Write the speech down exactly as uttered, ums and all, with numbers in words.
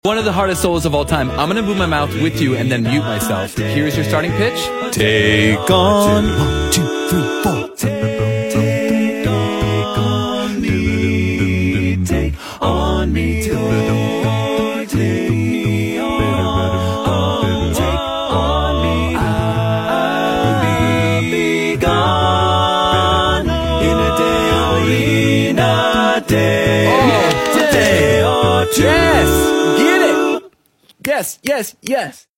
One of the hardest solos of all time. I'm going to move my mouth with you and then mute myself. Here's your starting pitch. Take on. One, two, three, four. Take on me. Take on me. Take on me. Take on me. I'll be gone in a day or in a day. Oh, a day or two. Yes! Get it! Yes, yes, yes.